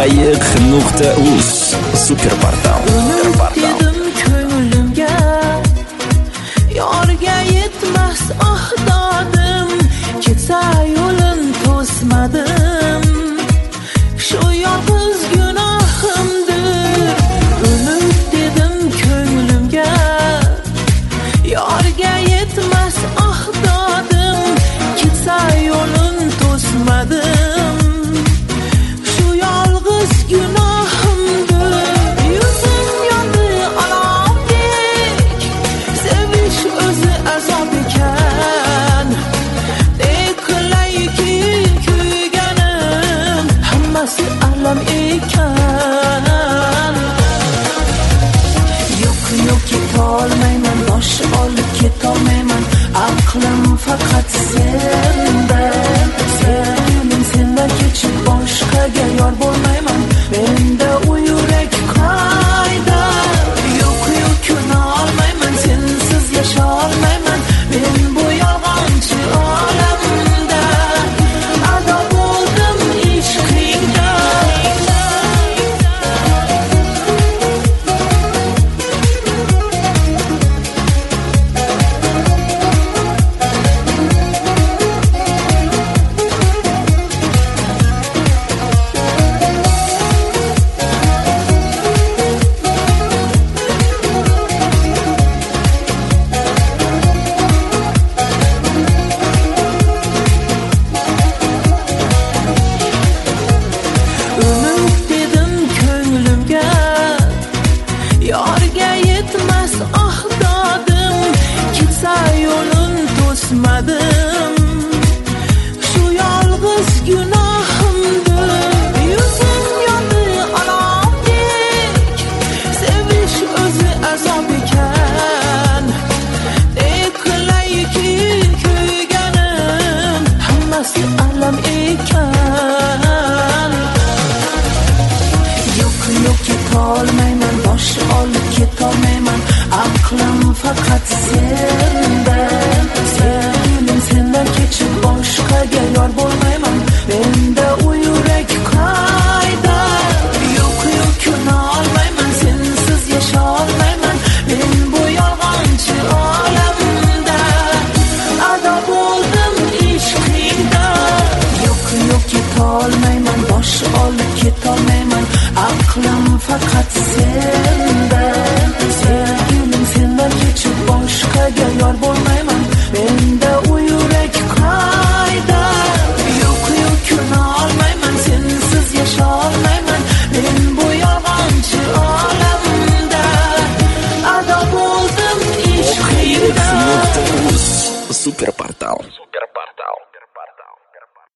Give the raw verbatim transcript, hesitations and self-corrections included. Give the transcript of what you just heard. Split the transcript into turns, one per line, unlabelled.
ayiq nuqta uz super portal.
Dedim ko'nglimga, yorga yetmas ah dodim, ketsa yo'lin to'smadim. Shu yolg'iz gunohimdir. Unut dedim ko'nglimga, yorga yetmas ah dodim, ketsa yo'lin to'smadim. Shu yolg'iz gunohimdir. Yuzim yondi olovdek, sevish o'zi azob ekan. Qilay-ki kuyganim, hammasi alam ekan. Yo'q yo'q ketolmayman, bosh olib ketolmayman, aqlim faqat senda. Sevgilim sendan kechib boshqaga yor bo'lmayman, menda u yurak qayda? Yo'q yo'q kuna olmayman, sensiz yasha olmayman, men bu yolg'onchi olamda ado bo'ldim ishqingda. Unut dedim ko'nglimga, yorga yetmas ah dodim, ketsa yo'lin to'smadim. Shu yolg'iz gunohimdir. Yuzim yondi olovdek, sevish o'zi azob ekan. Qilay-ki kuyganim, hammasi alam ekan. Yo'q yo'q ketolmayman, bosh olib ketolmayman, aqlim faqat senda. Sevgilim sendan kechib boshqaga yor bo'lmayman, menda u yurak qayda? Yo'q yo'q kuna olmayman, sensiz yasha olmayman, men bu yolg'onchi olamda ado bo'ldim ishqingda. Yo'q yo'q ketolmayman, bosh olib ketolmayman, aqlim faqat senda. Sevgilim sendan kechib boshqaga yor bo'lmayman, menda u yurak qayda? Yo'q yo'q kuna olmayman, sensiz yasha olmayman, men bu yolg'onchi olamda ado bo'ldim ishqingda.
Nuqta uz super portal.